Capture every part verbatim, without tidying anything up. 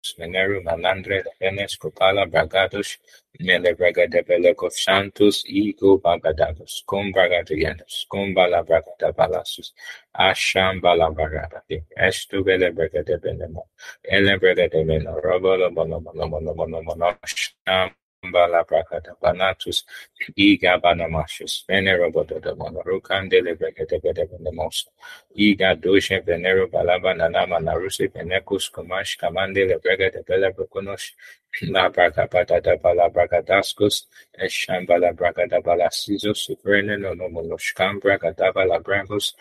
Veneru Malandre Venes Copala Bragados Mele Bragada Belecos Santos Ego Bagadados Com Bragadianos Com Bala Bragada Balasus Asham Bala Bragada Estu Bele Bragada Benemo Ele Bragada Beno Robola Bono Bono Bono Bono Bono Sham Bala Bragada Banatus Iga Banamashus Venerable the Monorukan Dele Bragada Benemos Iga Doshe Venero Balaba Nanama Narusi Venecus Kumash Kamande Lebrega de Bella Broconos La Braca Patata Bala Bragadascos Eshambala Braga da Bala Ciso Suprene no Monoshkam Braga da Bala Brangos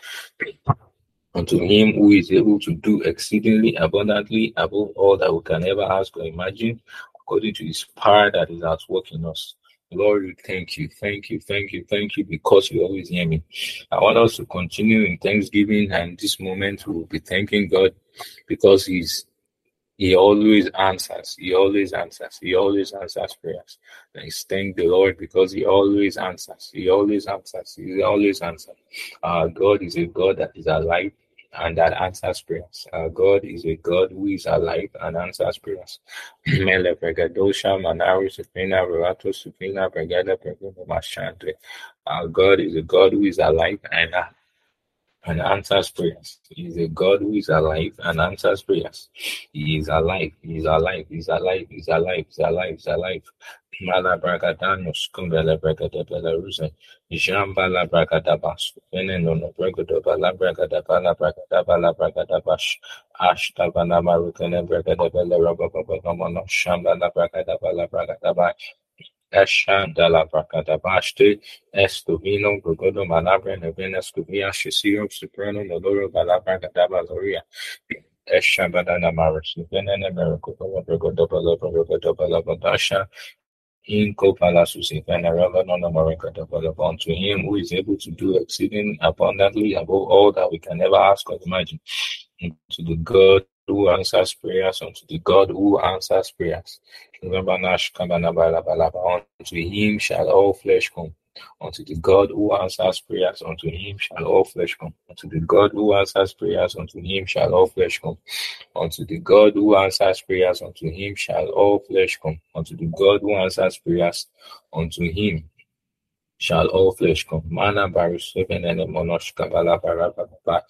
unto him who is able to do exceedingly abundantly above all that we can ever ask or imagine, according to his power that is at work in us. Lord, we thank you, thank you, thank you, thank you, because you always hear me. I want us to continue in thanksgiving, and this moment we will be thanking God because He's He always answers. He always answers. He always answers prayers. Let's thank the Lord because He always answers. He always answers. He always answers. Our God is a God that is alive and that answers prayers. Our God is a God who is alive and answers prayers. Mele Bregadosha, Manaru, Supina, Verato, Supina, Bregada, Bregada, Mashante. Our God is a God who is alive and uh, and answers prayers. He is a God who is alive and answers prayers. He is alive. He is alive. He is alive. He is alive. He is alive. He is alive. Mala bragadano skumbele bragada belaruze. Jambala bragada bas. Veneno no bragada bala bragada bala bragada bala bragada bash. Ashta bala marukene bragada bela rababa mono shambala bragada bala bragada bash. Eshan de la Bracada Baste, Estuvino, Brugodo Malabre, Nevena Scuvia, Shisio, Suprano, Nodoro, Balabra, Gadabaloria, Eshan Badana Maris, Venena, Miracle, Brugodo, Brugodo, Balabadasha, Inco Palasus, Venerable, non America, develop to him who is able to do exceeding abundantly above all that we can ever ask or imagine. To the God who answers prayers, unto the God who answers prayers. Remember, Nash Kabanabalaba, unto him shall all flesh come. Unto the God who answers prayers, unto him shall all flesh come. Unto the God who answers prayers, unto him shall all flesh come. Unto the God who answers prayers, unto him shall all flesh come. Unto the God who answers prayers, unto him shall all flesh come. Mana Barus seven and Monosh Kabala Barababa.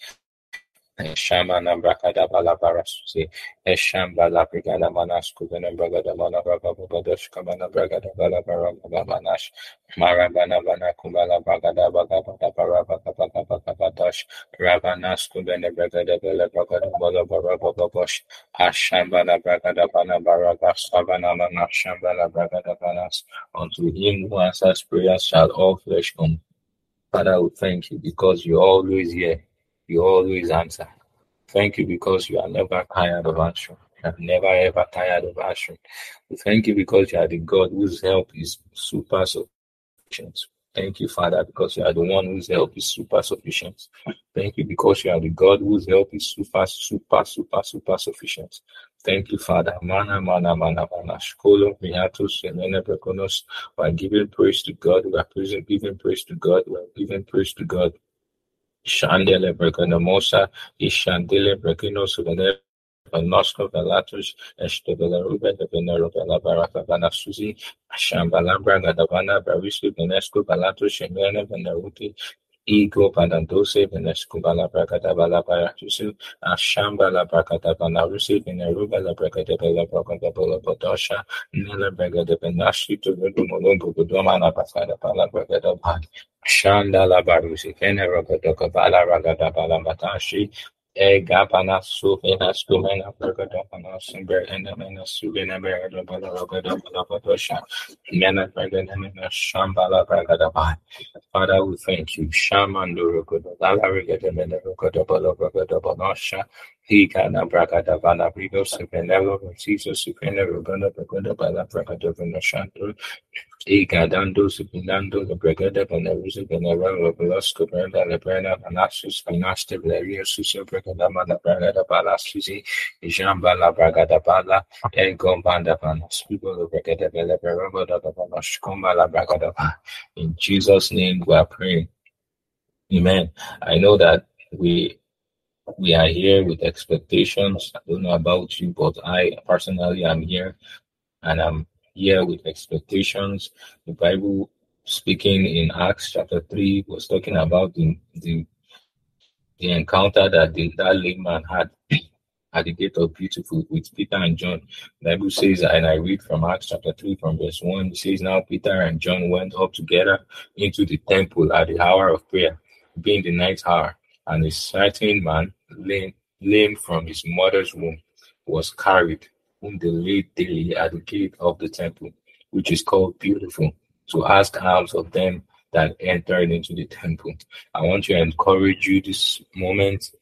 Shamana Brakada Balabarasusi, Eshambala Brigada Manasku, and Bragada Manabrabadosh, Kamana Bragada Balabarabanash, Marabana Banakumala Bragada Bagabada Barababababadash, Rabanasku, and Bragada Bella Bragada Balabarababosh, Ashambala Bragada Banabaragas, Savanamana Shambala Bragada Banas, unto him who answers prayers shall all flesh come. Father, we thank you because you always hear. You always answer. Thank you because you are never tired of answering. You are never ever tired of answering. We thank you because you are the God whose help is super sufficient. Thank you, Father, because you are the one whose help is super sufficient. Thank you because you are the God whose help is super, super, super, super sufficient. Thank you, Father. Mana, mana, mana, mana. Shkolo, miatus, semene, prekonos. We are giving praise to God. We are giving praise to God. We are giving praise to God. Shandele Breconomosa, Ishandele Brecino Suvene, Nosco Velatus, Estevela Ruben, the Venero Bella Baraka Vanasuzi, Shambalambra, Gadavana, Barisu, Venesco, Valatus, Shemene, Veneruti, Ego Panandose, Venesco Balabrakata Balabaratusu, Ashamba la Bracata Banarusi, Veneruba la Bracata Bella Bracata Bola Bodosha, Nella Brega de Benashi to Redumolombo, Domana Pasada Palabragata Bad. Shanda la barusi kene rogodoka bala ragada bala matashi e gapana sufina skumena rogoda pana simber ene mena subina berada bala rogoda bala patosha mena bergana mena shambala ragada ba. Father, we thank you. Shamando rogoda bala ragada mena rogoda bala rogoda banosha he kana bragada bala brigo supenelo Jesus supena rogoda rogoda bala bragada banosha Igadando, Supinando, the Brigada, Veneruza, Venera, Velasco, Brenda, Lebrena, Manasus, Pinaste, Valeria, Susa, Brigadama, the Bragada Balasuzi, Jamba, la Bragada Bala, and Gombanda Panas, people, the Brigada, Velebera, the Panash, Comba, la Bragada. In Jesus' name, we are praying. Amen. I know that we We are here with expectations. I don't know about you, but I personally am here, and I'm here with expectations. The Bible, speaking in Acts chapter three, was talking about the the, the encounter that the, that lame man had at the gate of Beautiful with Peter and John. The Bible says, and I read from Acts chapter three from verse one, it says, now Peter and John went up together into the temple at the hour of prayer, being the ninth hour, and a certain man, lame, lame from his mother's womb, was carried, whom they laid daily at the gate of the temple, which is called Beautiful, to ask alms of them that entered into the temple. I want to encourage you this moment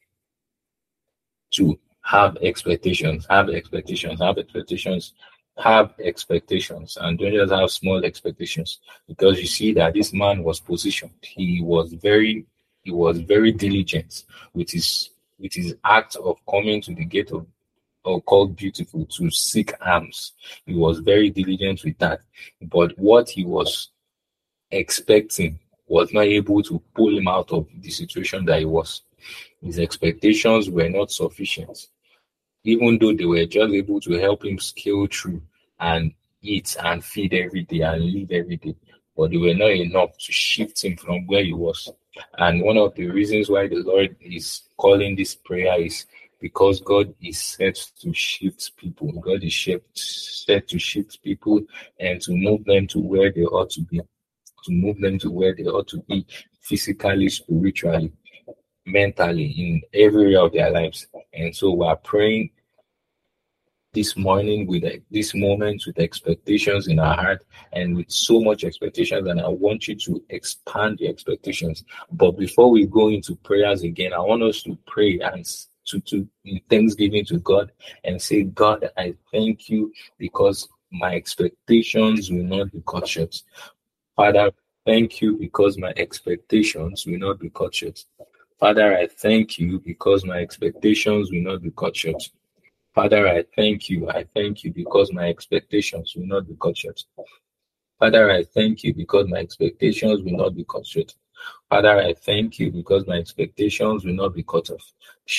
to have expectations, have expectations, have expectations, have expectations, and don't just have small expectations. Because you see that this man was positioned. He was very, he was very diligent with his with his act of coming to the gate of or called Beautiful to seek alms. He was very diligent with that. But what he was expecting was not able to pull him out of the situation that he was. His expectations were not sufficient, even though they were just able to help him scale through and eat and feed every day and live every day. But they were not enough to shift him from where he was. And one of the reasons why the Lord is calling this prayer is because God is set to shift people. God is set to shift people and to move them to where they ought to be, to move them to where they ought to be physically, spiritually, mentally, in every area of their lives. And so we are praying this morning with this moment with expectations in our heart and with so much expectations, and I want you to expand the expectations. But before we go into prayers again, I want us to pray and to, to in thanksgiving to God and say, God, I thank you because my expectations will not be cut short. Father, thank you because my expectations will not be cut short. Father, I thank you because my expectations will not be cut short. Father, I thank you. I thank you because my expectations will not be cut short. Father, I thank you because my expectations will not be cut short. Father, I thank you because my expectations will not be cut off.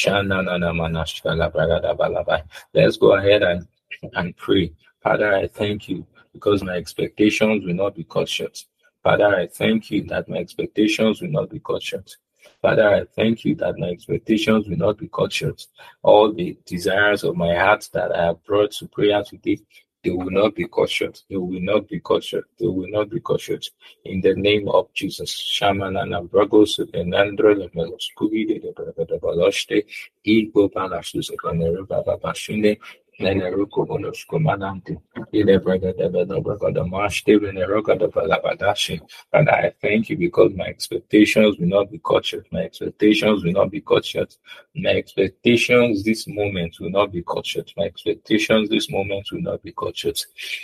Let's go ahead and, and pray. Father, I thank you because my expectations will not be cut short. Father, I thank you that my expectations will not be cut short. Father, I thank you that my expectations will not be cut short. All the desires of my heart that I have brought to prayer today, they will not be cut short. They will not be cut short. They will not be cut short. In the name of Jesus. Shamanana Bragos, Enandro, Scooby, the Baloste, Ego Palasus, Baba Bashune, Neneruko Bonos Commandante, Ile Braga de Bedobraga de Marsh, Steven Eroka de Balabadashi. And I thank you because my expectations will not be cut short. My expectations will not be cut short. My expectations this moment will not be cut short. My expectations this moment will not be cut short.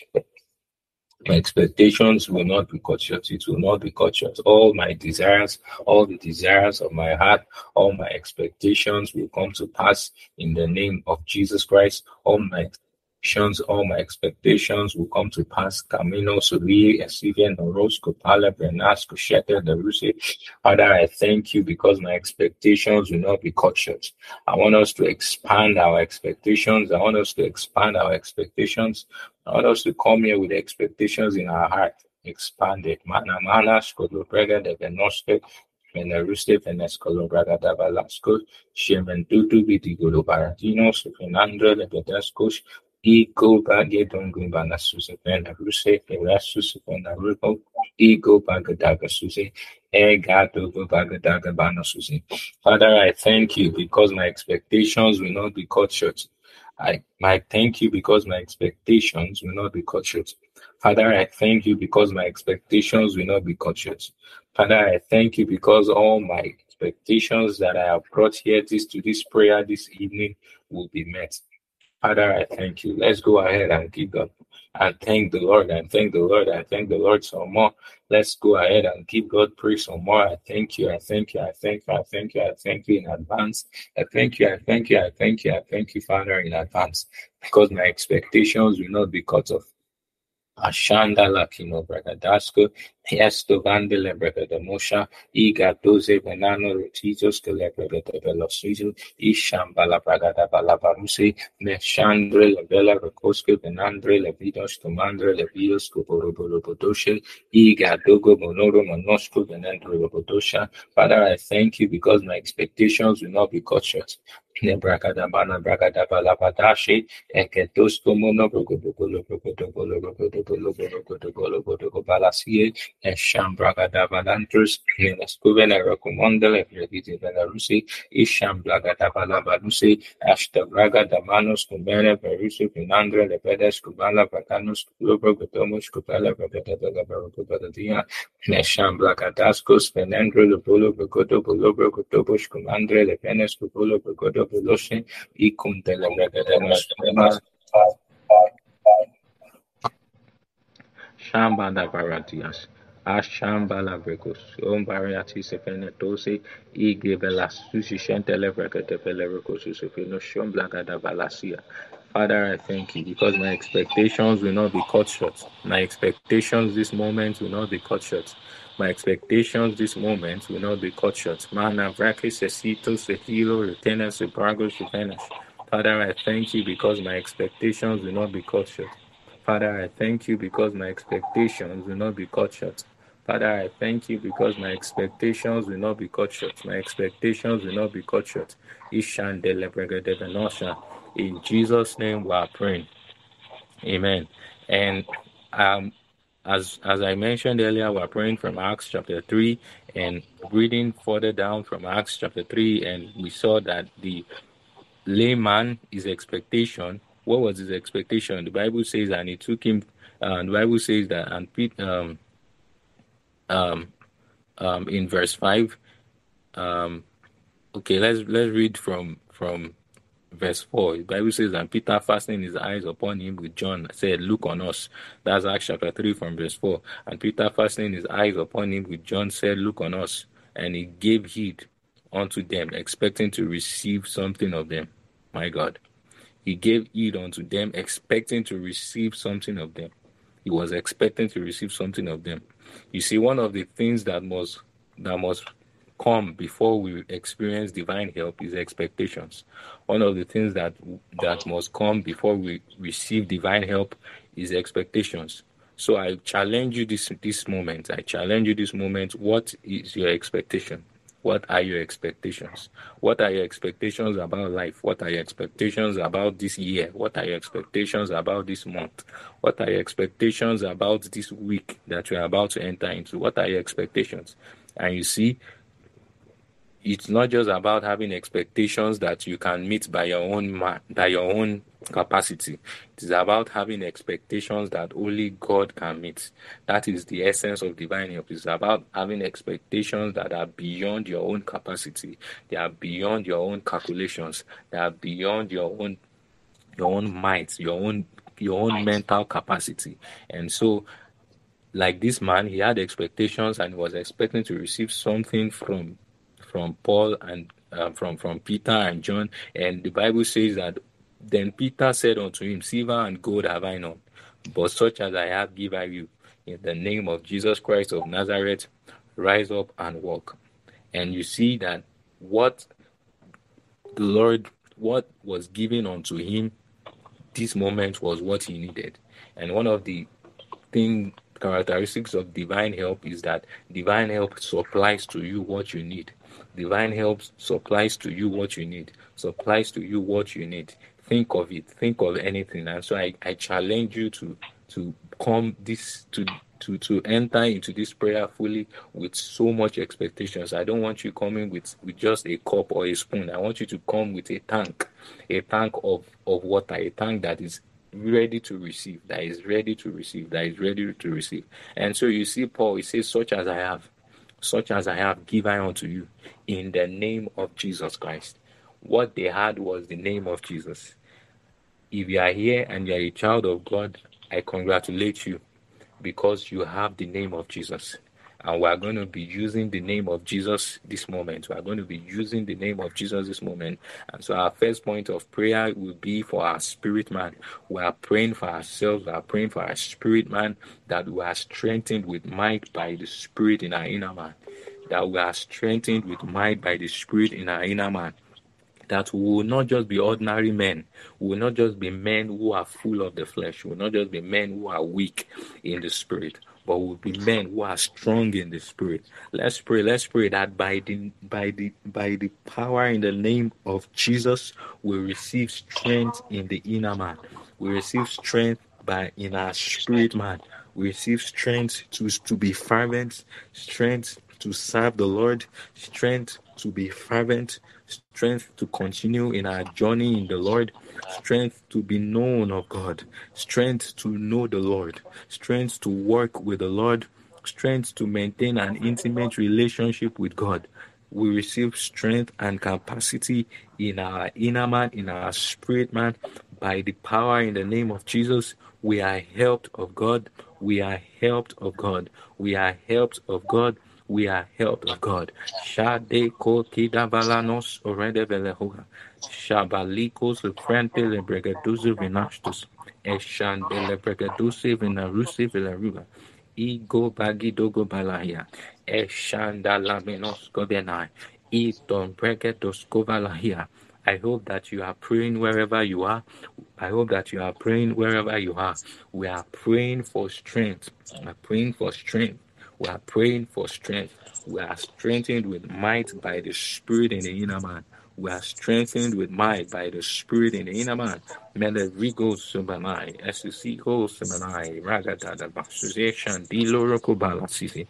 My expectations will not be cut short. It will not be cut short. All my desires, all the desires of my heart, all my expectations will come to pass in the name of Jesus Christ. All my expectations, all my expectations will come to pass. Camino, Suri, Esivian, Orozco, Pala, Bernasco, Sheta, the Rusi. Father, I thank you because my expectations will not be cut short. I want us to expand our expectations. I want us to expand our expectations. I want us to come here with expectations in our heart. Expanded. Mana mana, Skolobrega, the Venoste, Veneruste, Venescolobraga, the Balasco, Shemendutu, Vitigolo Baratinos, Fernando, the Bedescos, Ego Bagedon Gumbana Susepena Ruse, Erasus, Venaruco, Ego Bagadaga Suse, Egato Bagadaga Bana Suse. Father, I thank you because my expectations will not be cut short. I, I thank you because my expectations will not be cut short. Father, I thank you because my expectations will not be cut short. Father, I thank you because all my expectations that I have brought here this to this prayer this evening will be met. Father, I thank you. Let's go ahead and give God and thank the Lord and thank the Lord and thank the Lord some more. Let's go ahead and give God praise some more. I thank you. I thank you. I thank you. I thank you. I thank you in advance. I thank you. I thank you. I thank you. I thank you, Father, in advance, because my expectations will not be cut off. Ashanda Lakino Bragadasco, Esto Vandele Bragadomosha, Iga Doze Venano Retizos Celebrate Velocizo, Ishambala Bragada Balabaruse, Meshandre Levela Recosque, Venandre Levidos, Comandre Levidos, Coborobodoshe, Iga Dogo Monoro Monosco, Venandre Robodosha. Father, I thank you because my expectations will not be cut short. Nebrakadabana Bragadabalabatashe, Eketos Komono Brogodogolo Brogodogolo Brogodogolo Brogodogolo Brogodogolo Balasie, Esham Bragadabalantrus, Nescovena Rocomondele, Reviti Belarusi, Isham Blagadabalabalusi, Ashta Bragadamanos, Kumene, Perusu, Pinandre, Lepedes, Kubala, Bacanus, Globo, Gotomos, Kupala, Bragadabala, Barocobadadia, Nesham Blacadascos, Penandre, Lupolo, Bogoto, Bolobo, Gotobos, Comandre, Lepenes, Kupolo, Bogoto, Boloshe, Icum de la Bragadamos, Shamba da Varatias, Ashamba la Brecos, Om Variati Sepenetose, Ige Velas, Suscentele Vrecate Velericos, Susefino, Shom Blagada Valasia. Father, I thank you because my expectations will not be cut short. My expectations this moment will not be cut short. My expectations this moment will not be cut short. Mana Vrakis, Sesito, Sehilo, Retena, Separagos, Sufenas. Father, I thank you because my expectations will not be cut short. Father, I thank you because my expectations will not be cut short. Father, I thank you because my expectations will not be cut short. My expectations will not be cut short. In Jesus' name we are praying. Amen. And um, as as I mentioned earlier, we're praying from Acts chapter three and reading further down from Acts chapter three, and we saw that the layman, his expectation. What was his expectation? The Bible says, and it took him. Uh, the Bible says that, and um, um, um, in verse five. Um, okay, let's let's read from from verse four. The Bible says, and Peter, fastening his eyes upon him with John, said, "Look on us." That's Acts chapter three from verse four. And Peter, fastening his eyes upon him with John, said, "Look on us." And he gave heed unto them, expecting to receive something of them. My God. He gave heed unto them, expecting to receive something of them. He was expecting to receive something of them. You see, one of the things that must that must come before we experience divine help is expectations. One of the things that that must come before we receive divine help is expectations. So I challenge you this this moment. I challenge you this moment. What is your expectation? What are your expectations? What are your expectations about life? What are your expectations about this year? What are your expectations about this month? What are your expectations about this week that you're about to enter into? What are your expectations? And you see, it's not just about having expectations that you can meet by your own ma- by your own capacity. It is about having expectations that only God can meet. That is the essence of divine help. It's about having expectations that are beyond your own capacity. They are beyond your own calculations. They are beyond your own your own might, your own your own mental capacity. And so, like this man, he had expectations and he was expecting to receive something from from Paul and uh, from from Peter and John. And the Bible says that then Peter said unto him, "Silver and gold have I none, but such as I have give I you. In the name of Jesus Christ of Nazareth, rise up and walk." And you see that what the Lord, what was given unto him this moment was what he needed. And one of the thing characteristics of divine help is that divine help supplies to you what you need. Divine help supplies to you what you need. Supplies to you what you need. Think of it. Think of anything. And so I, I challenge you to to come this to to to enter into this prayer fully with so much expectations. I don't want you coming with, with just a cup or a spoon. I want you to come with a tank, a tank of, of water, a tank that is ready to receive, that is ready to receive, that is ready to receive. And so you see, Paul, he says, such as I have, such as I have given unto you in the name of Jesus Christ. What they had was the name of Jesus. If you are here and you are a child of God, I congratulate you because you have the name of Jesus. And we are going to be using the name of Jesus this moment. We are going to be using the name of Jesus this moment. And so our first point of prayer will be for our spirit man. We are praying for ourselves. We are praying for our spirit man, that we are strengthened with might by the Spirit in our inner man. That we are strengthened with might by the Spirit in our inner man. That we will not just be ordinary men. We will not just be men who are full of the flesh. We will not just be men who are weak in the spirit, but we will be men who are strong in the spirit. Let's pray. Let's pray that by the by the by the power in the name of Jesus, we receive strength in the inner man. We receive strength by in our spirit man. We receive strength to to be fervent, strength to serve the Lord, strength to be fervent, strength to continue in our journey in the Lord, strength to be known of God, strength to know the Lord, strength to work with the Lord, strength to maintain an intimate relationship with God. We receive strength and capacity in our inner man, in our spirit man, by the power in the name of Jesus. We are helped of God. We are helped of God. We are helped of God. We are helped of God. Shade ko kida valanos orede velehoga. Shabalikos frente le bregaduzo vinastus. Eshande le bregaduce vinarusi vilaruga. Igo bagi dogo balahia. Eshanda laminos gobenai. Iton bregados kovalahia. I hope that you are praying wherever you are. I hope that you are praying wherever you are. We are praying for strength. We are praying for strength. We are praying for strength. We are strengthened with might by the Spirit in the inner man. We are strengthened with might by the Spirit in the inner man. Mele rigo subanai, esisigo subanai, ragadada basuzation, diloroko balasisi,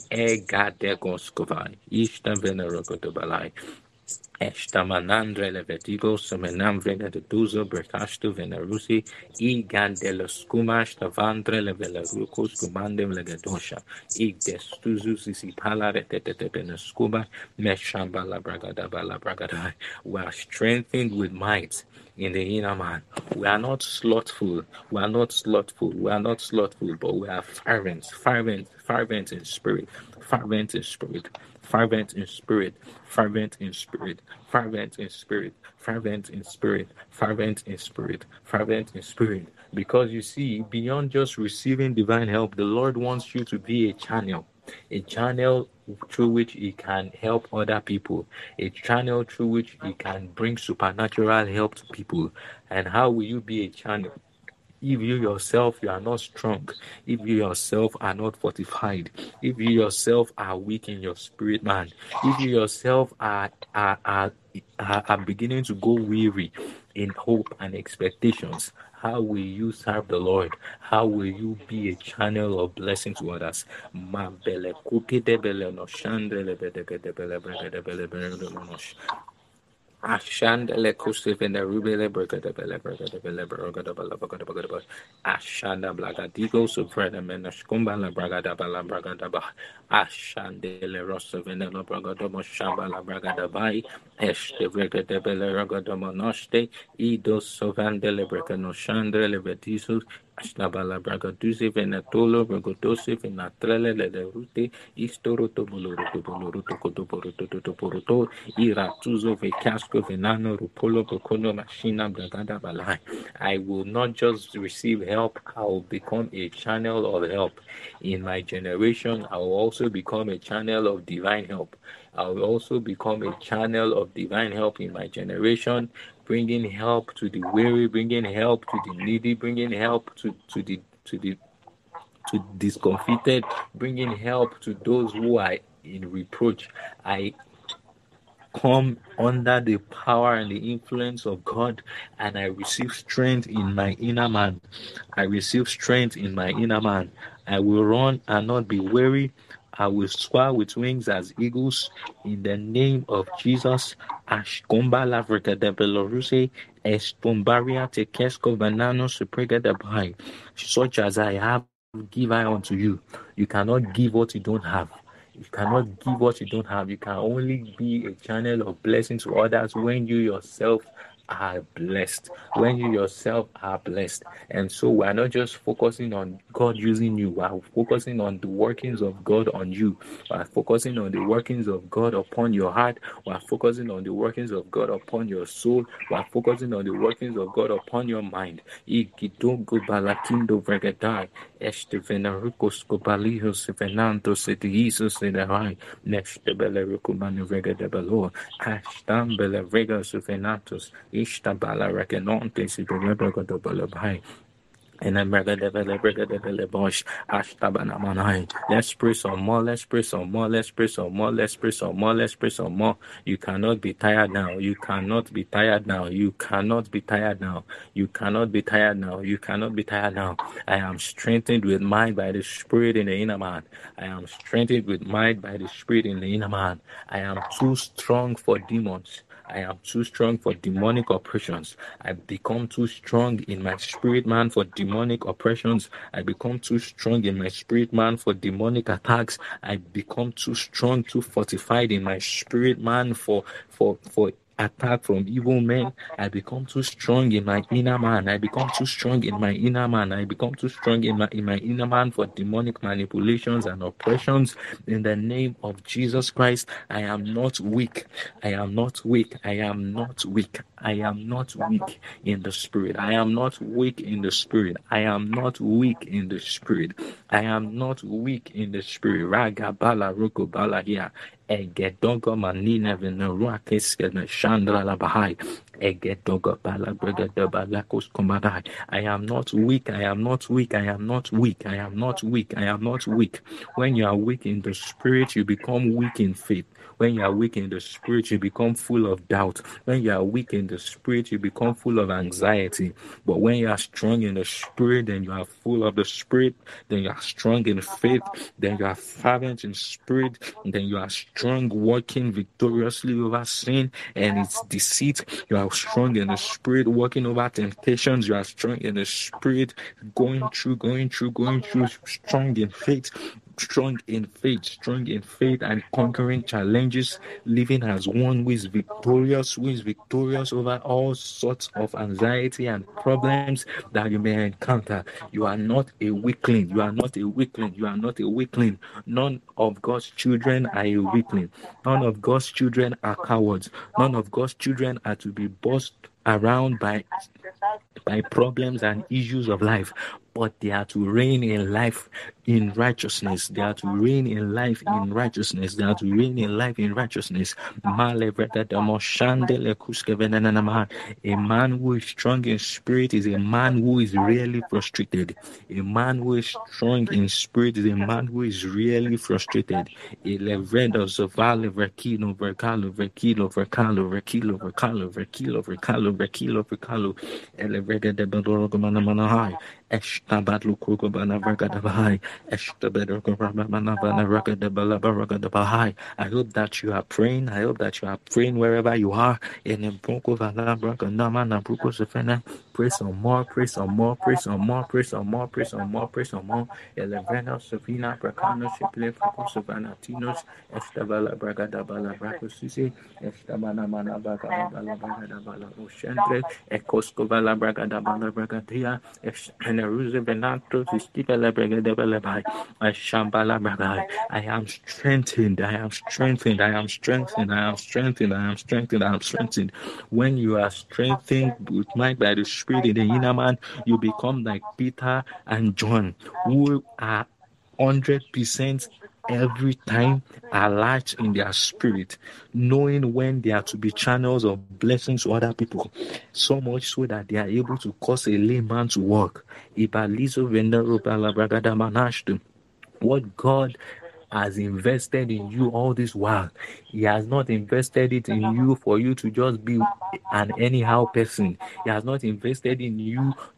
egadegos kovai, ishta veneroko balai. Esta manandre levetigo semenamvre de duzo bercasto venerusi I gandelo scumash tavandre levelerukos cumandem legadosha I destuzus isi palare tetetepene scuba meshamba la bragada bala bragada. We are strengthened with might in the inner man. We are not slothful. We are not slothful. We are not slothful, but we are fervent, fervent, fervent in spirit, fervent in spirit. Fervent in spirit, fervent in spirit, fervent in spirit, fervent in spirit, fervent in spirit, fervent in spirit. Because you see, beyond just receiving divine help, the Lord wants you to be a channel, a channel through which He can help other people, a channel through which He can bring supernatural help to people. And how will you be a channel? If you yourself, you are not strong, if you yourself are not fortified, if you yourself are weak in your spirit, man, if you yourself are, are, are, are, are beginning to go weary in hope and expectations, how will you serve the Lord? How will you be a channel of blessing to others? Ashandele kusivene rubele burgada bele burgada bele burgada bala burgada burgada ashanda blagadigo supreme menashkumba la bragada bala bragada ba ashandele rosovene la bragada mo shamba la bragada bai este bragada bele bragada mo noste ido sovandele bragano shandele betisus Ashnabala bragaduzi venatolo bragodosi venatrele le rute istoro to boloruto boloruto koto boroto to boroto iratuzo vecasco venano rupolo bokono machina bragada balai. I will not just receive help, I will become a channel of help. In my generation, I will also become a channel of divine help. I will also become a channel of divine help in my generation, bringing help to the weary, bringing help to the needy, bringing help to, to the to the to discomfited, bringing help to those who are in reproach. I come under the power and the influence of God, and I receive strength in my inner man. I receive strength in my inner man. I will run and not be weary. I will soar with wings as eagles in the name of Jesus. Ashkomba lavrika de Belaruse, Estombaria tekesko banano suprega de bai. Such as I have, give I unto you. You cannot give what you don't have. You cannot give what you don't have. You can only be a channel of blessing to others when you yourself are blessed, when you yourself are blessed. And so we are not just focusing on God using you, we are focusing on the workings of God on you. We are focusing on the workings of God upon your heart. We are focusing on the workings of God upon your soul. We are focusing on the workings of God upon your mind. Ikidongo balakindo vregadai, este venarucos cobalihos venantos et isos in the high, next the belericumani vregadabalo, ashtam beleregas venatos, ishtabala recanontes, the rebecca. And then brother devil brother devil bosh ashtabana manai. Let's pray some more, let's pray some more, let's pray some more, let's pray some more, let's pray some more. You cannot be tired now. You cannot be tired now. You cannot be tired now. You cannot be tired now. You cannot be tired now. I am strengthened with mind by the Spirit in the inner man. I am strengthened with mind by the Spirit in the inner man. I am too strong for demons. I am too strong for demonic oppressions. I become too strong in my spirit man for demonic oppressions. I become too strong in my spirit man for demonic attacks. I become too strong, too fortified in my spirit man for for for attack from evil men. I become too strong in my inner man. I become too strong in my inner man. I become too strong in my in my inner man for demonic manipulations and oppressions. In the name of Jesus Christ, I am not weak. I am not weak. I am not weak. I am not weak in the spirit. I am not weak in the spirit. I am not weak in the spirit. I am not weak in the spirit. Raga bala roko bala here. Egedongo manina venera keskena chandra la bahai. Egedongo bala brigada balakos komadai. I am not weak. I am not weak. I am not weak. I am not weak. I am not weak. When you are weak in the spirit, you become weak in faith. When you are weak in the spirit, you become full of doubt. When you are weak in the spirit, you become full of anxiety. But when you are strong in the spirit, then you are full of the spirit, then you are strong in faith, then you are fervent in spirit, and then you are strong working victoriously over sin and its deceit. You are strong in the spirit working over temptations. You are strong in the spirit going through, going through, going through, strong in faith. Strong in faith, strong in faith and conquering challenges, living as one who is victorious, who is victorious over all sorts of anxiety and problems that you may encounter. You are not a weakling. You are not a weakling. You are not a weakling. None of God's children are a weakling. None of God's children are cowards. None of God's children are to be bossed around by by problems and issues of life, but they are to reign in life in righteousness. They are to reign in life in righteousness. They are to reign in life in righteousness. A man who is strong in spirit is a man who is really frustrated. A man who is strong in spirit is a man who is really frustrated. Elevedos of Vale Verkilo, Vercalo, Verkilo, Vercalo, Verkilo, Vercalo, Verkilo, Vercalo, Verkilo, Vercalo, Elevega de Bedorogomana Manahai, Eshtabadlu Kugobana Vergadabahai, Eshtabedorogomana Vergadabala de Bahai. I hope that you are praying. I hope that you are praying wherever you are. In the Bronco Valabra, Namana, Bruco Sefena. Pray some more, pray some more, pray some more, pray some more, pray some more, pray some more. Elevena, Sofina, Bracano, Shiple, Savannatinos, Estabala, Bragadabala, Bracosisi, Estabana, Manabaka, Balabala, Oceantre, Ecoscovala, Bragadabala, Bragadia, Eneruze, Venato, Stipela, Bragadabala, Shambala, Bragai. I am strengthened, I am strengthened, I am strengthened, I am strengthened, I am strengthened, I am strengthened. When you are strengthened with mind by the Spirit in the inner man, you become like Peter and John, who are one hundred percent every time alert in their spirit, knowing when they are to be channels of blessings to other people, so much so that they are able to cause a layman to walk. What God has invested in you all this while, He has not invested it in you for you to just be an anyhow person. He has not invested in you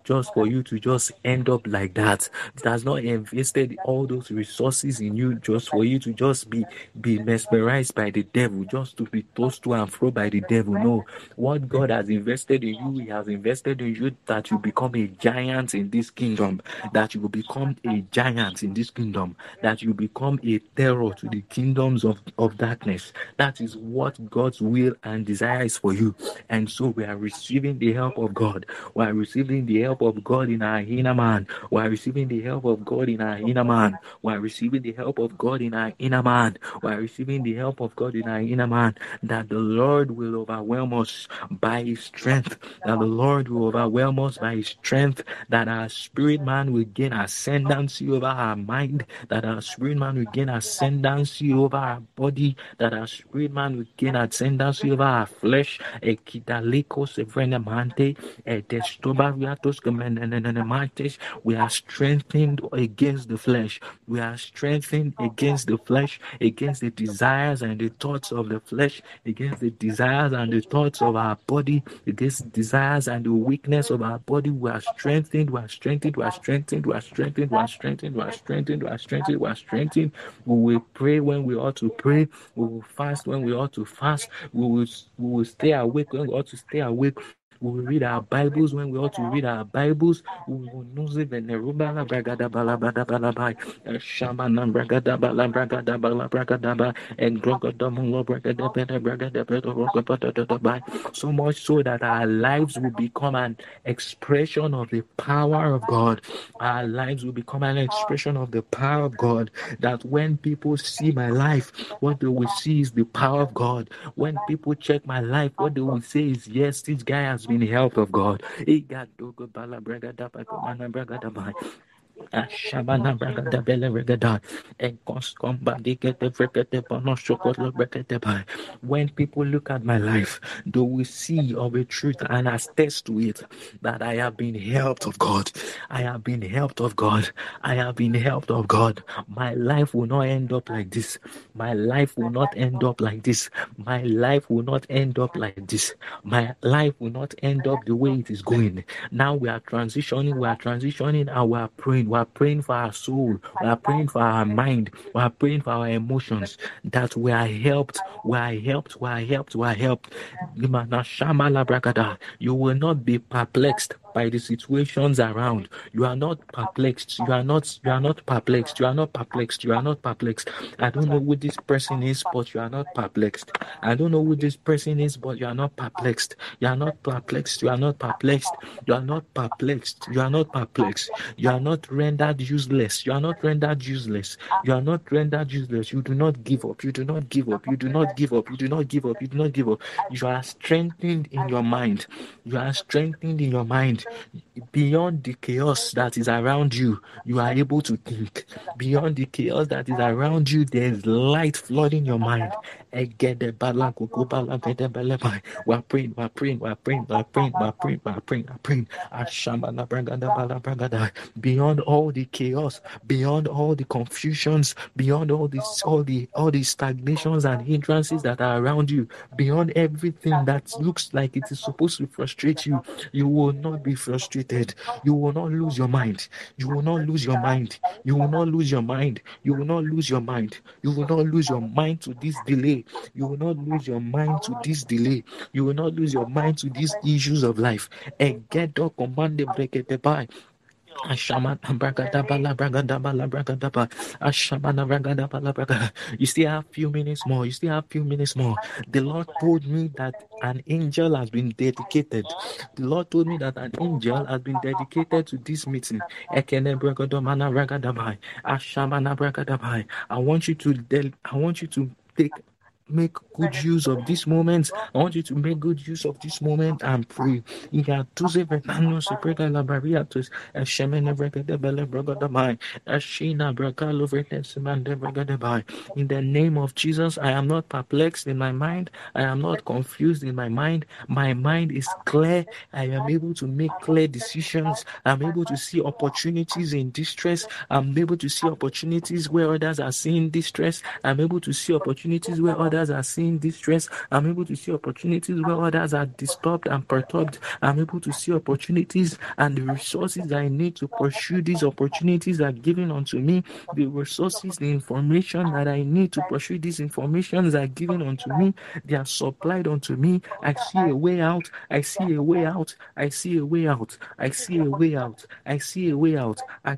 just for you to just end up like that. It has not invested all those resources in you just for you to just be be mesmerized by the devil, just to be tossed to and fro by the devil. No, what God has invested in you, He has invested in you that you become a giant in this kingdom, that you will become a giant in this kingdom, that you become a terror to the kingdoms of, of darkness. That is what God's will and desire is for you. And so we are receiving the help of God. We are receiving the help of God in our inner man. We are receiving the help of God in our inner man. We are receiving the help of God in our inner man. We are receiving the help of God in our inner man. That the Lord will overwhelm us by His strength. That the Lord will overwhelm us by His strength. That our spirit man will gain ascendancy over our mind. That our spirit man will gain ascendancy over our body. That our spirit man will gain ascendancy over our flesh. Ekidalikos evrenemante, edestobariatos kemenenenemantes. We are strengthened against the flesh. We are strengthened against the flesh, against the desires and the thoughts of the flesh, against the desires and the thoughts of our body, against the desires and the weakness of our body. We are strengthened, we are strengthened, we are strengthened, we are strengthened, we are strengthened, we are strengthened, we are strengthened, we are strengthened. We will pray when we ought to pray. We will fast when we ought to fast. We will, we will stay awake when we ought to stay awake. We will read our Bibles when we ought to read our Bibles. We will know the venerable bragada balabada balabai, shaman bragada balabragada balabragadaba, and grogodamulo bragada beda bragada beda rogabada. So much so that our lives will become an expression of the power of God. Our lives will become an expression of the power of God. That when people see my life, what they will see is the power of God. When people check my life, what they will say is, yes, this guy has been helped of God. Shabana bragada bele regada and conscomba dikete frekete panoshokola brekete bai. When people look at my life, they will see of a truth and attest to it that I have been helped of God. I have been helped of God. I have been helped of God. My life will not end up like this. My life will not end up like this. My life will not end up like this. My life will not end up the way it is going. Now we are transitioning, we are transitioning and we are praying. We are praying for our soul. We are praying for our mind. We are praying for our emotions. That we are helped. We are helped. We are helped. We are helped. You will not be perplexed by the situations around. You are not perplexed. You are not, you are not perplexed. You are not perplexed. You are not perplexed. I don't know who this person is, but you are not perplexed. I don't know who this person is, but you are not perplexed. You are not perplexed. You are not perplexed. You are not perplexed. You are not perplexed. You are not rendered useless. You are not rendered useless. You are not rendered useless. You do not give up. You do not give up. You do not give up. You do not give up. You do not give up. You are strengthened in your mind. You are strengthened in your mind. Beyond the chaos that is around you, you are able to think. Beyond the chaos that is around you, there is light flooding your mind. We are praying, we are praying, we are praying, we are praying, we are praying, we are praying, we are praying. Beyond all the chaos, beyond all the confusions, beyond all this, all the all the stagnations and hindrances that are around you, beyond everything that looks like it is supposed to frustrate you, you will not be frustrated. You will not lose your mind. You will not lose your mind. You will not lose your mind. You will not lose your mind. You will not lose your mind to this delay. You will not lose your mind to this delay. You will not lose your mind to these issues of life. And get up, command the break it by. Ashamana bragadabala bragadabala bragadaba. Ashamana bragadabala bragada. You still have few minutes more. You still have few minutes more. The Lord told me that an angel has been dedicated. The Lord told me that an angel has been dedicated to this meeting. Ekene bragadamana bragadaba. Ashamana bragadaba. I want you to del- I want you to take make good use of this moment. I want you to make good use of this moment and pray. In the Tuesday, Vecano, Sepreta Labariatus, a Shemene Bregadebele Brogadamai, a Shina Bracalo Vretesimande Bregadebai. In the name of Jesus, I am not perplexed in my mind. I am not confused in my mind. My mind is clear. I am able to make clear decisions. I'm able to see opportunities in distress. I'm able to see opportunities where others are seeing distress. I'm able to see opportunities where others others are seeing distress. I'm able to see opportunities where others are disturbed and perturbed. I'm able to see opportunities, and the resources I need to pursue these opportunities are given unto me. The resources, the information that I need to pursue these informations are given unto me. They are supplied unto me. I see a way out. I see a way out. I see a way out. I see a way out. I see a way out. I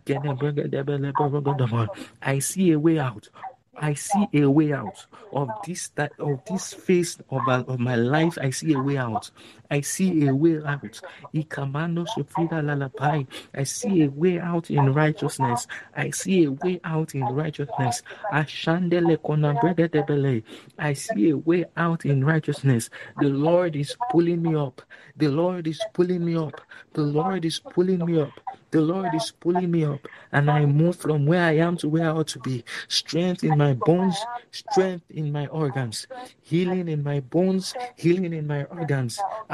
see a way out. I see a way out of this that of this phase of, uh, of my life. I see a way out. I see a way out. Ikamano sofrida lalapai. I see a way out in righteousness. I see a way out in righteousness. Ashandele konabregedebele. I see a way out in righteousness. The Lord is pulling me up. The Lord is pulling me up. The Lord is pulling me up. The Lord is pulling me up, and I move from where I am to where I ought to be. Strength in my bones, strength in my organs, healing in my bones, healing in my organs. Now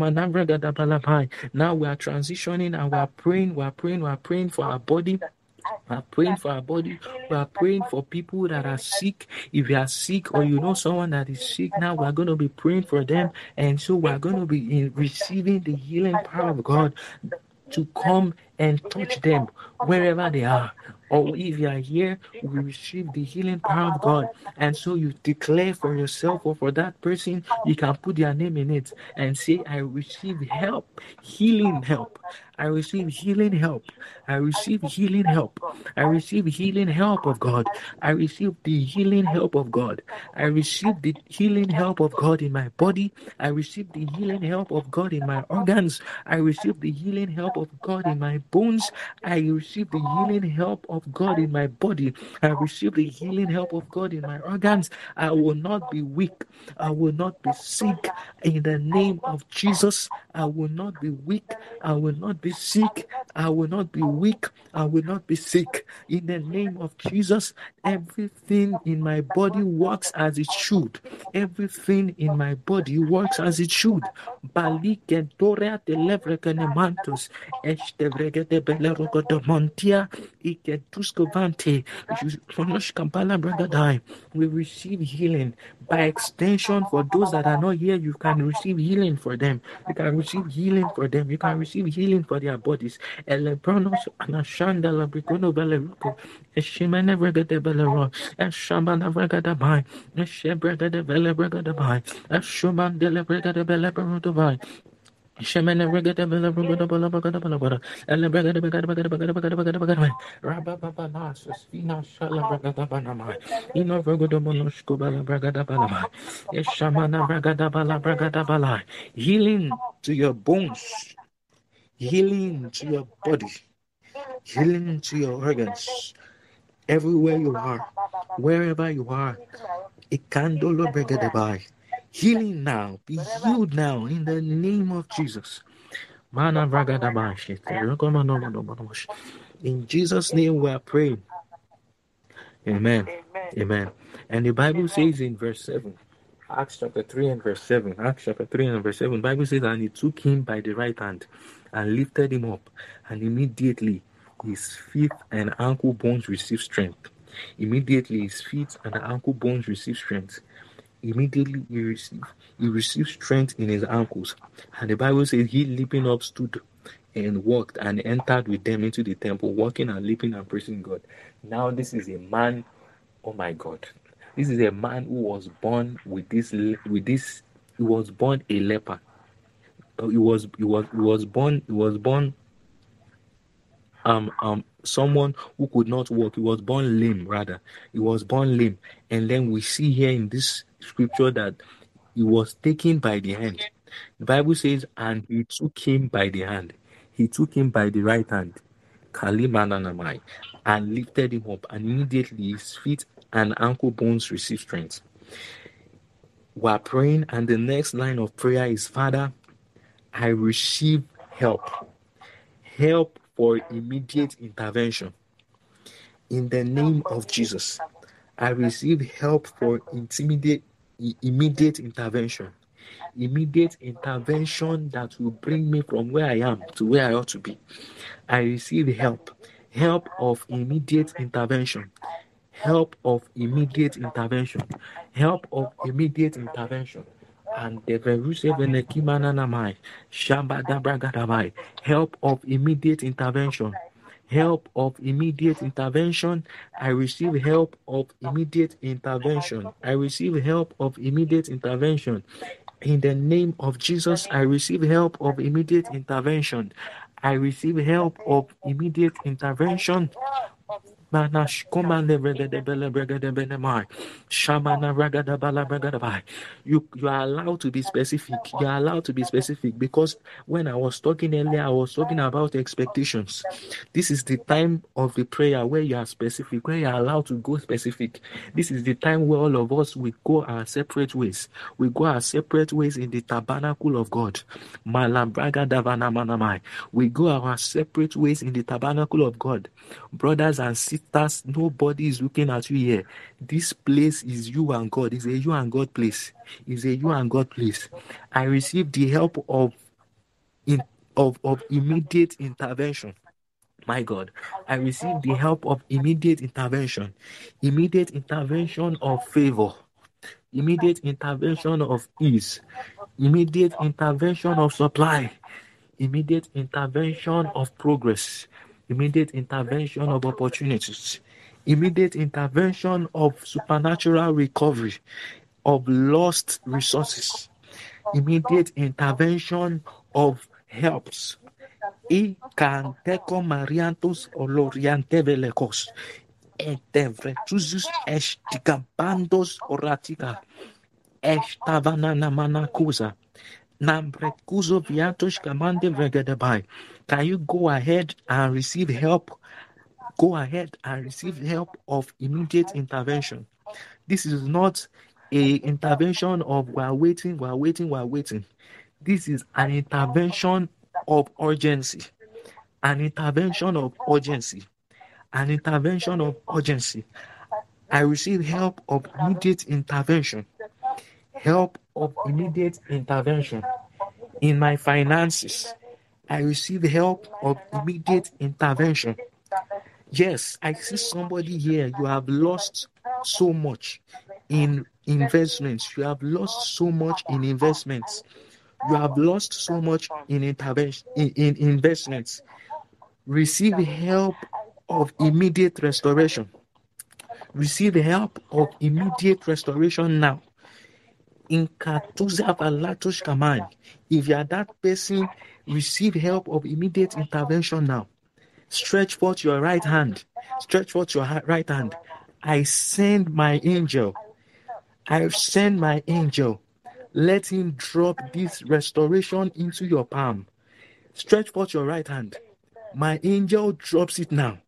we are transitioning and we are praying, we are praying, we are praying for our body. We are praying for our body. We are praying for people that are sick. If you are sick or you know someone that is sick, now we are going to be praying for them. And so we are going to be in receiving the healing power of God to come and touch them wherever they are. Or if you are here, we receive the healing power of God. And so you declare for yourself or for that person, you can put your name in it and say, I receive help, healing help. I receive healing help. I receive healing help. I receive healing help of God. I receive the healing help of God. I receive the healing help of God in my body. I receive the healing help of God in my organs. I receive the healing help of God in my bones. I receive the healing help of God in my body. I receive the healing help of God in my organs. I will not be weak. I will not be sick. In the name of Jesus, I will not be weak. I will not be sick. I will not be weak. I will not be sick. In the name of Jesus, everything in my body works as it should. Everything in my body works as it should. Bali kentoria de levrekenemantos. Este vregete belerogodo montia. Iketuskovante. We receive healing. By extension, for those that are not here, you can receive healing for them. You can receive healing for them. You can receive healing for their bodies. Elebranos anashanda labrikono beleruko. Eshimene vregete belero. Eshamana vregete bai. Eshebregete belebregete bai. Eshuman delebregete beleberuto bai. Shemene regada bela regada bela regada bela bela ele regada regada regada regada regada regada regada raba baba nas fina shala regada bana mai ino regada monoshko bela regada bela mai eshamana regada bela regada bela healing to your bones, healing to your body, healing to your organs, everywhere you are, wherever you are. Ikandolo regada bai. Healing now, be healed now in the name of Jesus. In Jesus' name we are praying. Amen. Amen. And the Bible says in verse seven, Acts chapter three and verse seven, Acts chapter three and verse seven, the Bible says, and he took him by the right hand and lifted him up, and immediately his feet and ankle bones received strength. Immediately his feet and ankle bones received strength. Immediately he received, he received strength in his ankles. And the Bible says he leaping up stood and walked and entered with them into the temple, walking and leaping and praising God. Now this is a man, oh my God. This is a man who was born with this, with this, he was born a leper. He was, he was, he was born, he was born um um someone who could not walk. He was born lame, rather. He was born lame. And then we see here in this scripture that he was taken by the hand. The Bible says, and he took him by the hand. He took him by the right hand, Kalimananamai, and lifted him up, and immediately his feet and ankle bones received strength. We are praying, and the next line of prayer is, Father, I receive help. Help for immediate intervention. In the name of Jesus, I receive help for immediate, immediate intervention. Immediate intervention that will bring me from where I am to where I ought to be. I receive help. Help of immediate intervention. help of immediate intervention, help of immediate intervention. And the Veruse Venekimananamai, Shambadabragadabai, help of immediate intervention. Help of immediate intervention. I receive help of immediate intervention. I receive help of immediate intervention. In the name of Jesus, I receive help of immediate intervention. I receive help of immediate intervention. Manash komande regede bele regede bele mai. Shamana ragada bala regada bai. You you are allowed to be specific. You are allowed to be specific because when I was talking earlier, I was talking about expectations. This is the time of the prayer where you are specific, where you are allowed to go specific. This is the time where all of us we go our separate ways. We go our separate ways in the tabernacle of God. Malabraga davana manamai. We go our separate ways in the tabernacle of God. Brothers and sisters, nobody is looking at you here. This place is you and God. It's a you and God place. It's a you and God place. I received the help of in of, of immediate intervention. My God, I received the help of immediate intervention. Immediate intervention of favor. Immediate intervention of ease. Immediate intervention of supply. Immediate intervention of progress. Immediate intervention of opportunities. Immediate intervention of supernatural recovery of lost resources. Immediate intervention of helps. I cantecom mariantos oloriantevelecos. Etevretusus esticabandos oratica. Estavanana manacusa. Nambrekuzo viatos kamande vegedebai. Can you go ahead and receive help? Go ahead and receive help of immediate intervention. This is not a intervention of we are waiting, we are waiting, we are waiting. This is an intervention of urgency. An intervention of urgency. An intervention of urgency. I receive help of immediate intervention. Help of immediate intervention. In my finances, I receive help of immediate intervention. Yes, I see somebody here. You have lost so much in investments. You have lost so much in investments. You have lost so much in intervention in, in investments. Receive help of immediate restoration. Receive help of immediate restoration now. In Katuza Valatush Kaman, if you are that person, receive help of immediate intervention now. Stretch forth your right hand. Stretch forth your ha- right hand. I send my angel. I send my angel. Let him drop this restoration into your palm. Stretch forth your right hand. My angel drops it now.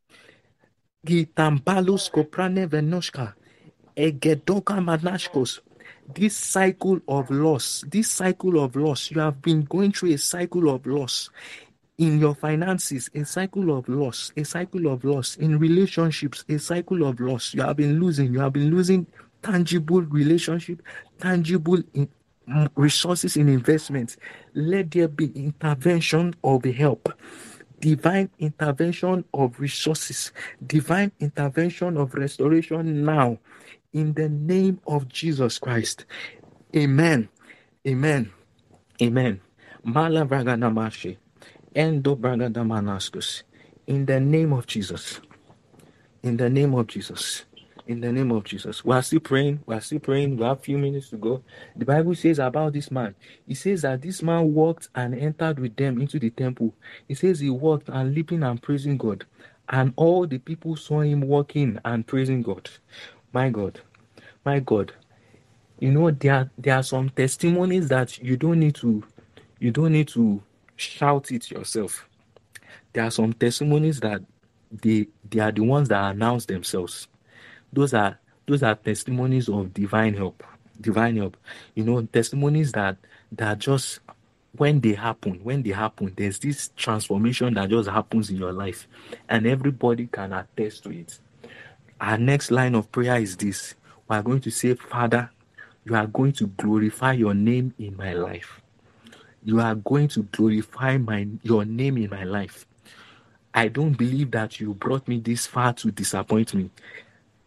Gitambalus koprane venoshka. Egedoka manashkos. This cycle of loss, this cycle of loss, you have been going through a cycle of loss in your finances, a cycle of loss, a cycle of loss in relationships, a cycle of loss. You have been losing, you have been losing tangible relationship, tangible in, um, resources in investments. Let there be intervention of help. Divine intervention of resources, divine intervention of restoration now. In the name of Jesus Christ. Amen. Amen. Amen. Mala Braganamashi. Endo Bragadamanaskus. In the name of Jesus. In the name of Jesus. In the name of Jesus. We are still praying. We are still praying. We have a few minutes to go. The Bible says about this man. It says that this man walked and entered with them into the temple. It says he walked and leaping and praising God. And all the people saw him walking and praising God. My God. My God. You know, there are, there are some testimonies that you don't need to you don't need to shout it yourself. There are some testimonies that they they are the ones that announce themselves. Those are those are testimonies of divine help. Divine help. You know, testimonies that that just when they happen, when they happen, there's this transformation that just happens in your life, and everybody can attest to it. Our next line of prayer is this. We are going to say, Father, you are going to glorify your name in my life. You are going to glorify my your name in my life. I don't believe that you brought me this far to disappoint me.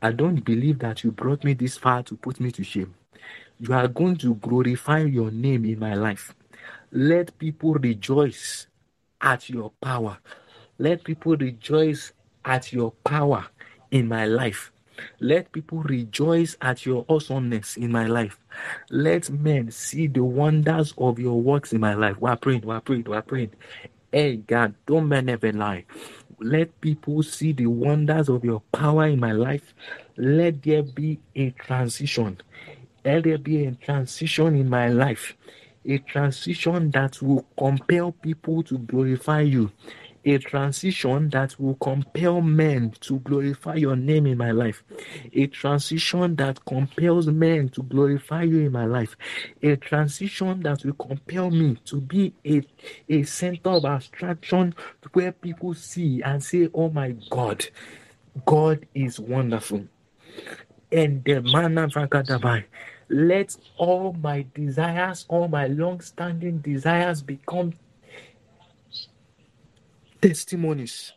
I don't believe that you brought me this far to put me to shame. You are going to glorify your name in my life. Let people rejoice at your power. Let people rejoice at your power in my life. Let people rejoice at your awesomeness in my life. Let men see the wonders of your works in my life. We are praying, we are praying, we are praying. Hey, God, don't men ever lie. Let people see the wonders of your power in my life. Let there be a transition. Let there be a transition in my life. A transition that will compel people to glorify you. A transition that will compel men to glorify your name in my life. A transition that compels men to glorify you in my life. A transition that will compel me to be a, a center of attraction where people see and say, oh my God, God is wonderful. And the manna vagadabai. Let all my desires, all my long-standing desires become testimonies.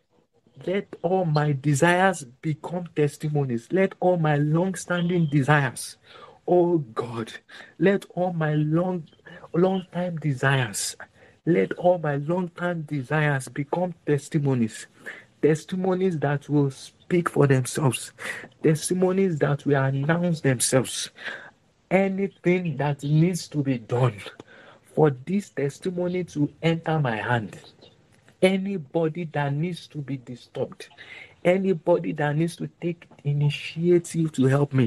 Let all my desires become testimonies. Let all my long-standing desires, oh God, let all my long, long-time desires, let all my long-time desires become testimonies. Testimonies that will speak for themselves. Testimonies that will announce themselves. Anything that needs to be done for this testimony to enter my hand. Anybody that needs to be disturbed, anybody that needs to take initiative to help me,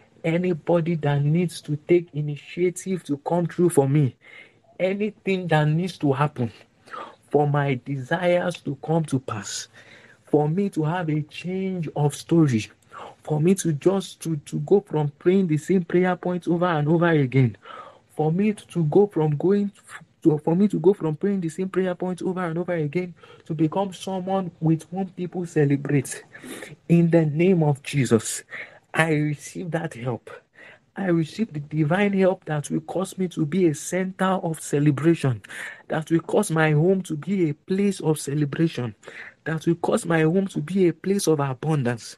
anybody that needs to take initiative to come through for me, anything that needs to happen for my desires to come to pass, for me to have a change of story, for me to just to, to go from praying the same prayer points over and over again, for me to, to go from going to, for me to go from praying the same prayer points over and over again to become someone with whom people celebrate. In the name of Jesus, I receive that help. I receive the divine help that will cause me to be a center of celebration, that will cause my home to be a place of celebration, that will cause my home to be a place of abundance.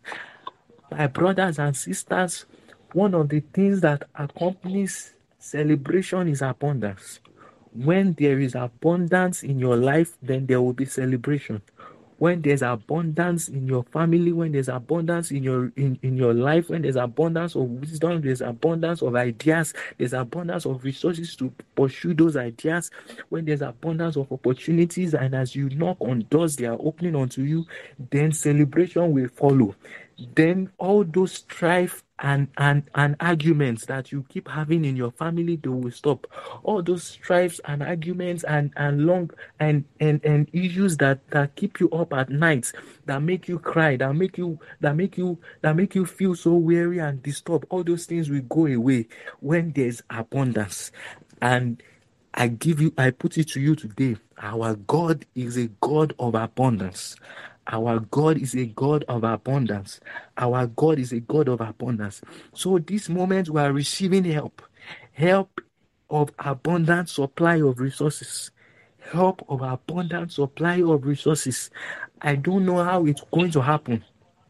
My brothers and sisters, one of the things that accompanies celebration is abundance. When there is abundance in your life, then there will be celebration. When there's abundance in your family, when there's abundance in your in, in your life, when there's abundance of wisdom, there's abundance of ideas, there's abundance of resources to pursue those ideas, when there's abundance of opportunities, and as you knock on doors, they are opening unto you, then celebration will follow. Then all those strife and, and, and arguments that you keep having in your family, they will stop. All those strifes and arguments and, and long and, and, and issues that, that keep you up at night, that make you cry, that make you that make you that make you feel so weary and disturbed, all those things will go away when there's abundance. And I give you, I put it to you today, our God is a God of abundance. Our God is a God of abundance. Our God is a God of abundance. So this moment we are receiving help. Help of abundant supply of resources. Help of abundant supply of resources. I don't know how it's going to happen.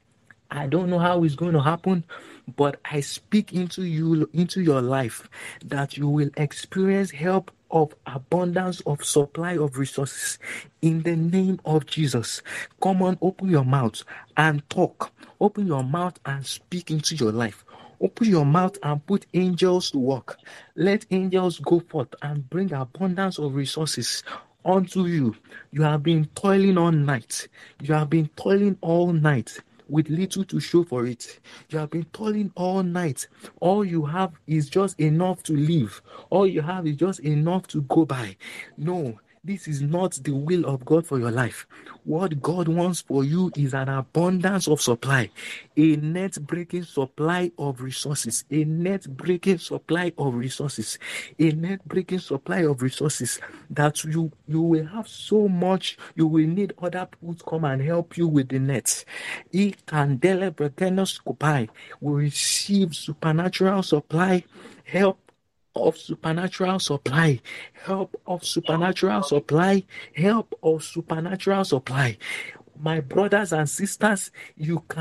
I don't know how it's going to happen, but I speak into you, into your life, that you will experience help of abundance of supply of resources in the name of Jesus. Come on, open your mouth and talk. Open your mouth and speak into your life. Open your mouth and put angels to work. Let angels go forth and bring abundance of resources unto you. You have been toiling all night. You have been toiling all night with little to show for it. You have been toiling all night. All you have is just enough to live. All you have is just enough to go by. No, this is not the will of God for your life. What God wants for you is an abundance of supply, a net breaking supply of resources, a net breaking supply of resources, a net breaking supply of resources that you, you will have so much, you will need other people to come and help you with the net. E candele brekenos kopai will receive supernatural supply, help of supernatural supply, help of supernatural supply, help of supernatural supply. My brothers and sisters, you can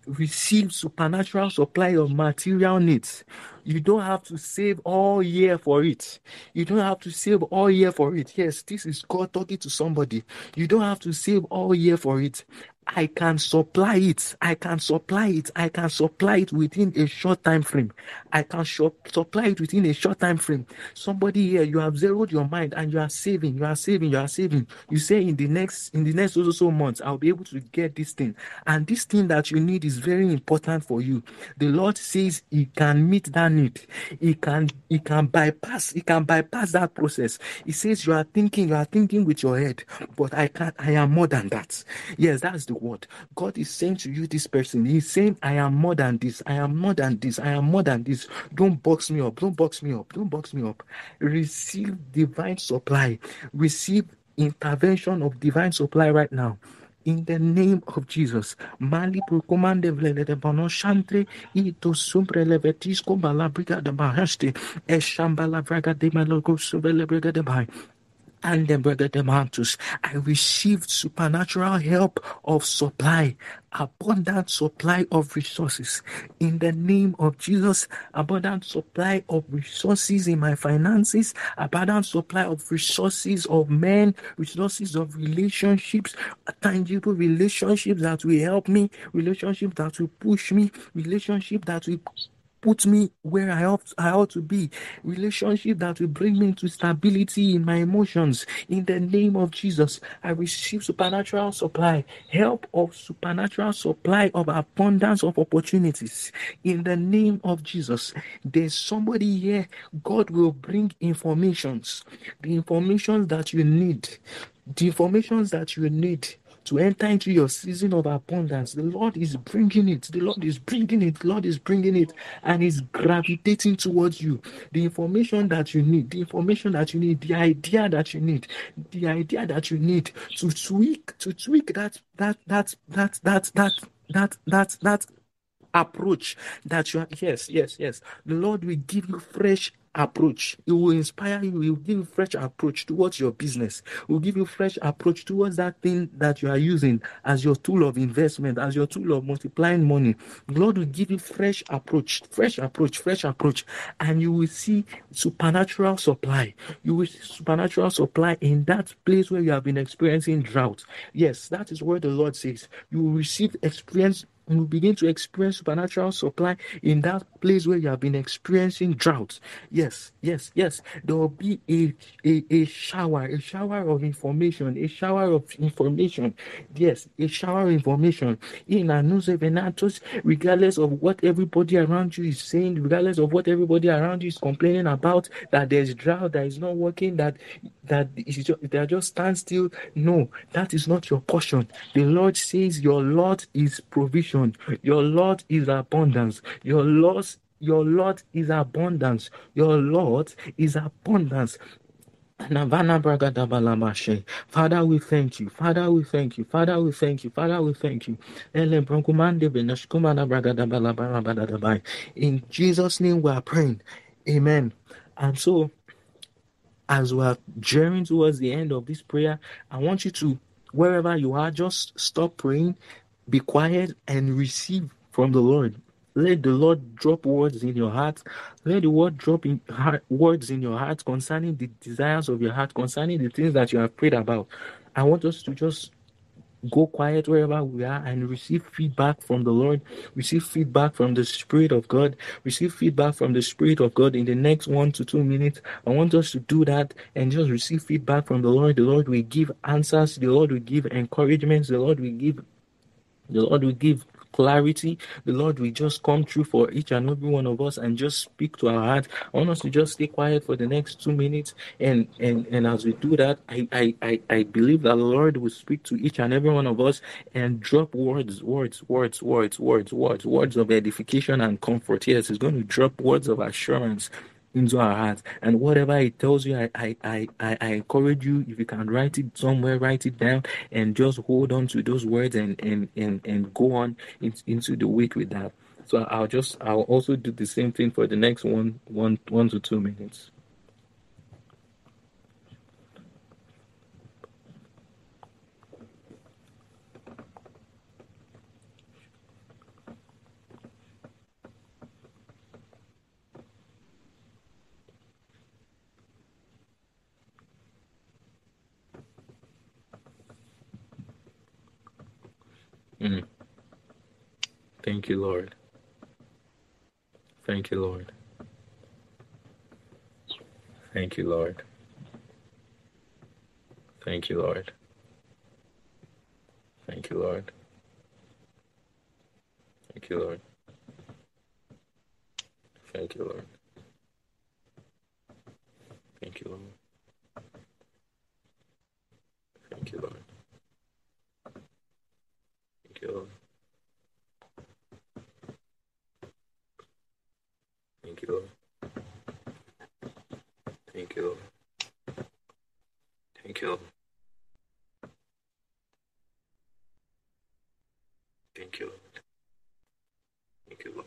receive supernatural supply of material needs. You don't have to save all year for it. You don't have to save all year for it. Yes, this is God talking to somebody. You don't have to save all year for it. I can supply it. I can supply it. I can supply it within a short time frame. I can shop, supply it within a short time frame. Somebody here, you have zeroed your mind and you are saving. You are saving. You are saving. You say in the next in the next so so months, I'll be able to get this thing. And this thing that you need is very important for you. The Lord says He can meet that need. He can He can bypass. He can bypass that process. He says you are thinking. You are thinking with your head, but I can't. I am more than that. Yes, that's the word. God is saying to you, this person, He's saying, I am more than this. I am more than this. I am more than this. Don't box me up. Don't box me up. Don't box me up. Receive divine supply. Receive intervention of divine supply right now. In the name of Jesus. Mali procomande vlele de bono chantre ito sumbre levetisco balabriga de baheste eshambala vraga de malogo suvele briga de bai. And then, brother Demantus, I received supernatural help of supply, abundant supply of resources. In the name of Jesus, abundant supply of resources in my finances, abundant supply of resources of men, resources of relationships, tangible relationships that will help me, relationships that will push me, relationships that will put me where I ought, I ought to be. Relationship that will bring me to stability in my emotions. In the name of Jesus, I receive supernatural supply, help of supernatural supply of abundance of opportunities. In the name of Jesus, there's somebody here, God will bring informations, the information that you need, the information that you need to enter into your season of abundance. The Lord is bringing it. The Lord is bringing it. The Lord is bringing it and is gravitating towards you. The information that you need, the information that you need, the idea that you need, the idea that you need to tweak, to tweak that, that, that, that, that, that, that, that, that approach that you are. Yes, yes, yes. The Lord will give you fresh approach. It will inspire you. It will give you fresh approach towards your business. It will give you fresh approach towards that thing that you are using as your tool of investment, as your tool of multiplying money. The Lord will give you fresh approach, fresh approach, fresh approach, and you will see supernatural supply. You will see supernatural supply in that place where you have been experiencing drought. Yes, that is what the Lord says. You will receive experience. You will begin to experience supernatural supply in that place where you have been experiencing drought. Yes, yes, yes. There will be a, a, a shower, a shower of information, a shower of information. Yes, a shower of information. In Anuse Venatus, regardless of what everybody around you is saying, regardless of what everybody around you is complaining about, that there's drought, that is not working, that that is just, they are just stand still. No, that is not your portion. The Lord says your Lord is provision. Your Lord is abundance. Your Lord, your Lord is abundance. Your Lord is abundance. Navana Bragadabalabashe. Father, we thank you. Father, we thank you. Father, we thank you. Father, we thank you. Ele Bronkumande Benashkumana Bragadabalabarabadabai. In Jesus' name we are praying. Amen. And so, as we are journeying towards the end of this prayer, I want you to, wherever you are, just stop praying, be quiet, and receive from the Lord. Let the Lord drop words in your heart. Let the word drop in heart, words in your heart concerning the desires of your heart, concerning the things that you have prayed about. I want us to just go quiet wherever we are and receive feedback from the Lord, receive feedback from the Spirit of God, receive feedback from the Spirit of God in the next one to two minutes. I want us to do that and just receive feedback from the Lord. The Lord will give answers, the Lord will give encouragements, the Lord will give the Lord will give clarity. The Lord will just come through for each and every one of us and just speak to our heart. I want us to just stay quiet for the next two minutes. And and, and as we do that, I, I, I, I believe that the Lord will speak to each and every one of us and drop words, words, words, words, words, words, words of edification and comfort. Yes, He's going to drop words of assurance into our hearts. And whatever He tells you, I, I, I, I I encourage you, if you can write it somewhere, write it down and just hold on to those words and and and, and go on in, into the week with that. So I'll just I'll also do the same thing for the next one one one to two minutes. Mm. Thank you, Lord. Thank you, Lord. Thank you, Lord. Thank you, Lord. Thank you, Lord. Thank you, Lord. Thank you, Lord. Thank you, Lord. Thank you, Lord. Thank you, Lord. Thank you, Lord. Thank you, Lord. Thank you, Lord. Thank you, Lord. Thank you, Lord.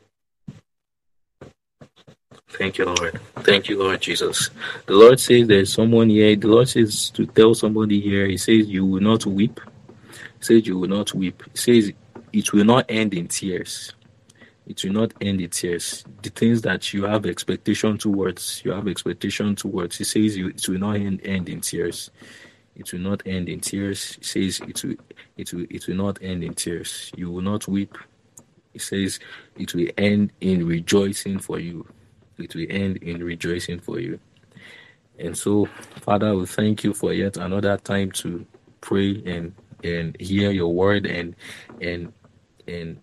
Thank you, Lord. Thank you, Lord Jesus. The Lord says there's someone here. The Lord says to tell somebody here, He says, you will not weep. He says, you will not weep. He says, it will not end in tears. It will not end in tears. The things that you have expectation towards, you have expectation towards. He says, you, it will not end, end in tears. It will not end in tears. He says, it will, it will, it will not end in tears. You will not weep. He says, it will end in rejoicing for you. It will end in rejoicing for you. And so, Father, we thank you for yet another time to pray and and hear your word, and and and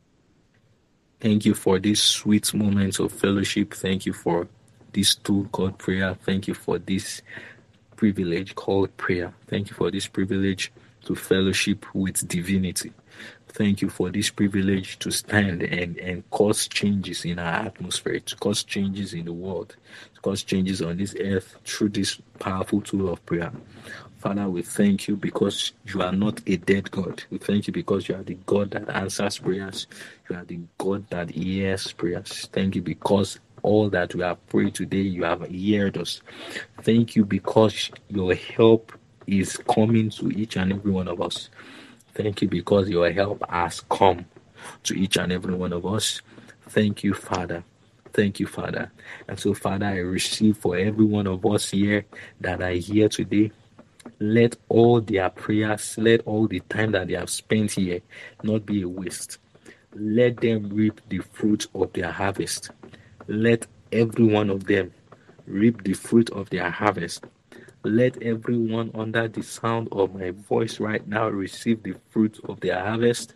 thank you for these sweet moments of fellowship. Thank you for this tool called prayer. Thank you for this privilege called prayer. Thank you for this privilege to fellowship with divinity. Thank you for this privilege to stand and, and cause changes in our atmosphere, to cause changes in the world, to cause changes on this earth through this powerful tool of prayer. Father, we thank you because you are not a dead God. We thank you because you are the God that answers prayers. You are the God that hears prayers. Thank you because all that we have prayed today, you have heard us. Thank you because your help is coming to each and every one of us. Thank you because your help has come to each and every one of us. Thank you, Father. Thank you, Father. And so, Father, I receive for every one of us here that are here today. Let all their prayers, let all the time that they have spent here not be a waste. Let them reap the fruit of their harvest. Let every one of them reap the fruit of their harvest. Let everyone under the sound of my voice right now receive the fruit of their harvest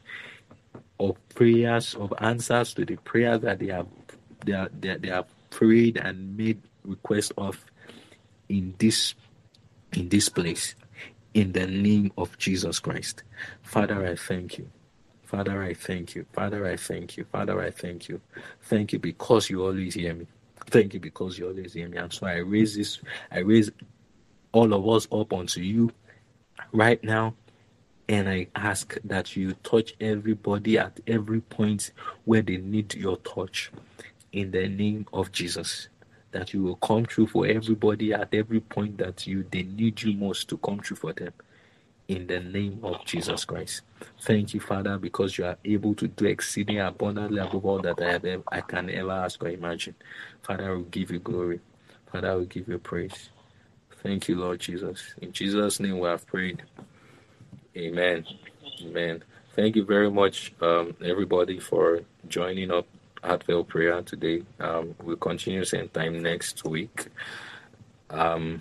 of prayers, of answers to the prayer that they have they, are, they, they have prayed and made request of in this in this place, in the name of Jesus Christ. Father, I thank you. Father, I thank you. Father, I thank you. Father, I thank you. Thank you because you always hear me. Thank you because you always hear me. And so I raise this, I raise all of us up unto you right now, and I ask that you touch everybody at every point where they need your touch in the name of Jesus. That you will come through for everybody at every point that you they need you most to come through for them in the name of Jesus Christ. Thank you, Father, because you are able to do exceeding abundantly above all that I have ever, I can ever ask or imagine. Father, I will give you glory. Father, I will give you praise. Thank you, Lord Jesus. In Jesus' name we have prayed. Amen. Amen. Thank you very much, um, everybody, for joining up Heartfelt Prayer today. Um, we'll continue same time next week. Um,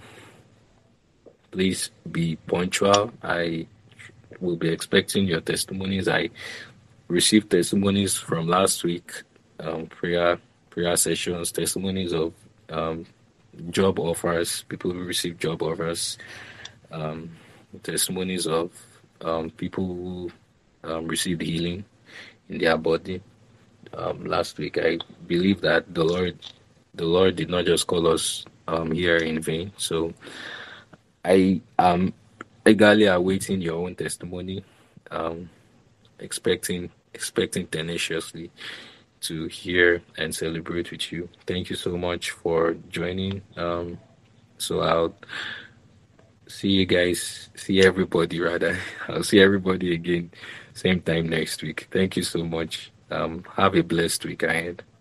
please be punctual. I will be expecting your testimonies. I received testimonies from last week, um, prayer prayer sessions, testimonies of um, job offers, people who received job offers, um, testimonies of um, people who um, received healing in their body. Um, last week, I believe that the Lord, the Lord did not just call us um, here in vain. So I am eagerly awaiting your own testimony, um, expecting expecting tenaciously to hear and celebrate with you. Thank you so much for joining. Um, so I'll see you guys, see everybody rather. I'll see everybody again, same time next week. Thank you so much. Um, have a blessed week ahead.